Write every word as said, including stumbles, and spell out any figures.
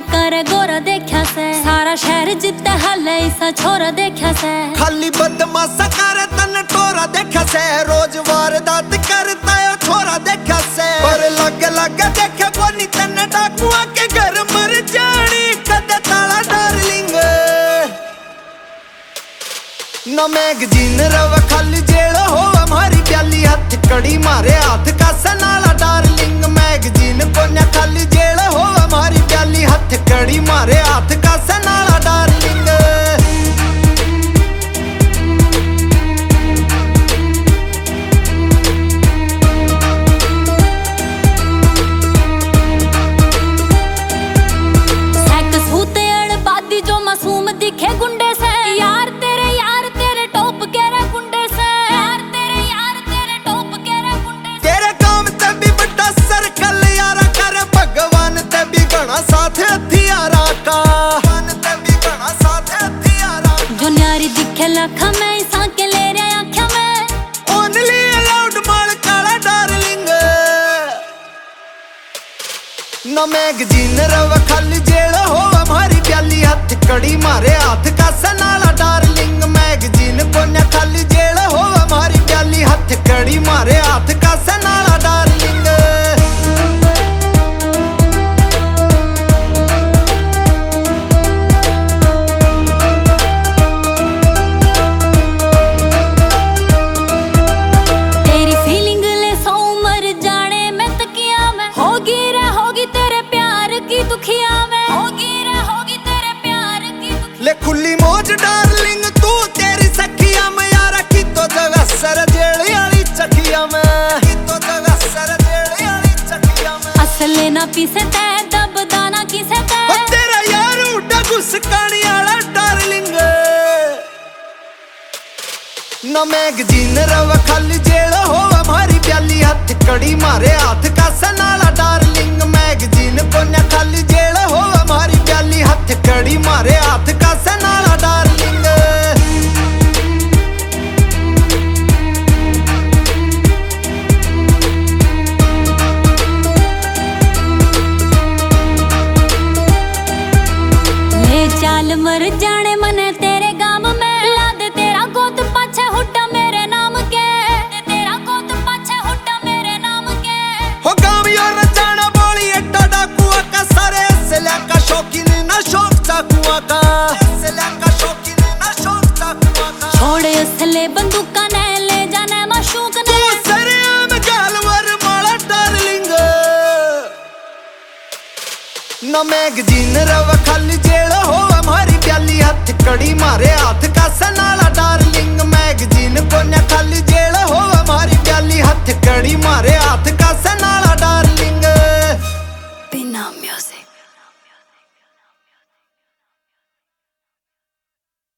करे गोरा देखा से सारा शहर जिते हले ऐसा छोरा देखा से खाली बदमाशा करे तन टोरा देखा से रोज वारदात करता है छोरा देखा से पर लग लग देखा कोनी तन डाकुआ के घर मर जानी कदे ताला डार्लिंग न मैगजीन रव खाली जेल हो हमारी प्याली हाथ कड़ी मारे हाथ का सनाला डार्लिंग मैगजीन को न खाली जेल हो हमारी प्याली हाथ कड़ी मारे हाथ का सनाला डार्लिंग सेक्स होते अड़बादी जो मासूम दिखे गुंडे से यार तेरे यार तेरे टॉप के रे गुंडे से यार तेरे यार तेरे टॉप के रे गुंडे से तेरे काम ते भी बड़ा सर्कल यारा कर भगवान ते भी घना साथ हथियारा का भगवान ते भी घना साथ हथियारा जो न्यारी दिखे लाखा में इंसान के ले रे आँखें में ओनली अलाउड माल काला डार्लिंग न मैगजीन रव खाली जेल हो हमारी प्याली हाथ कड़ी मारे हाथ का सनाला डार्लिंग मैगजीन को न खाली जेल हो हमारी प्याली हाथ कड़ी मारे हाथ का सनाला डार्लिंग तेरी फीलिंग ले सौ मर जाने में तकिया में होगी रे होगी तेरे प्यार की दुखिया में होगी रे होगी तेरे प्यार की दुखिया ले खुली मौज डार्लिंग तू तेरी सखिया में यारा की तो जगह सर जेड़ी वाली चखिया में की तो जगह सर जेड़ी वाली चखिया में असले ना पीसे ते दबदाना किसे ते ओ तेरा यार उड़ा गुस्कानी वाला डार्लिंग न मैगजीन रव खाली जेल हो हमारी प्याली हाथ कड़ी मारे हाथ का सनाला डार्लिंग मैगजीन को न खाली जेल हो हमारी प्याली हाथ कड़ी मारे हाथ का सनाला डार्लिंग ले चाल मर जाने मने तेरे गाम में ला दे तेरा गोद पाछे हुड्डा मेरे नाम के दे तेरा गोद पाछे हुड्डा मेरे नाम के हो गाँव और जाना बोली एड्डा डाकुआ का सारे सिला का शौकीन ना शौक चाकुआ का सिला का शौकीन ना शौक चाकुआ का छोड़े असले बंदूका ने ले जाने माशूक ने तू सरे आम गालवर माला डार्लिंग न मैगजीन रव खाली जेल हो हमारी प्याली हाथ कड़ी मारे हाथ का सनाला डार्लिंग मैगजीन को न खाली जेल हो हमारी प्याली हाथ कड़ी मारे हाथ का सनाला